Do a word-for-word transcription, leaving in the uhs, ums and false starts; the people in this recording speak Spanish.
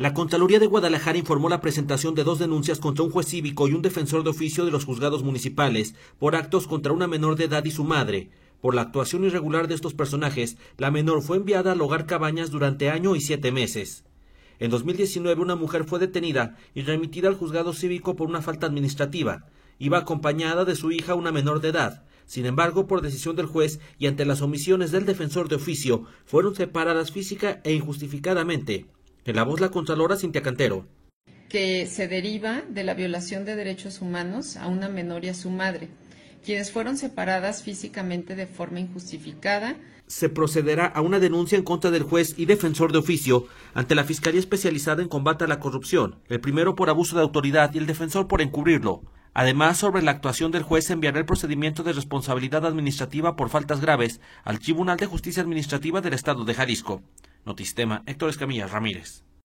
La Contraloría de Guadalajara informó la presentación de dos denuncias contra un juez cívico y un defensor de oficio de los juzgados municipales por actos contra una menor de edad y su madre. Por la actuación irregular de estos personajes, la menor fue enviada al hogar Cabañas durante año y siete meses. En dos mil diecinueve, una mujer fue detenida y remitida al juzgado cívico por una falta administrativa. Iba acompañada de su hija, una menor de edad. Sin embargo, por decisión del juez y ante las omisiones del defensor de oficio, fueron separadas física e injustificadamente. En la voz la Contralora Cintia Cantero. Que se deriva de la violación de derechos humanos a una menor y a su madre, quienes fueron separadas físicamente de forma injustificada. Se procederá a una denuncia en contra del juez y defensor de oficio ante la Fiscalía Especializada en Combate a la Corrupción, el primero por abuso de autoridad y el defensor por encubrirlo. Además, sobre la actuación del juez se enviará el procedimiento de responsabilidad administrativa por faltas graves al Tribunal de Justicia Administrativa del Estado de Jalisco. Notistema, Héctor Escamilla Ramírez.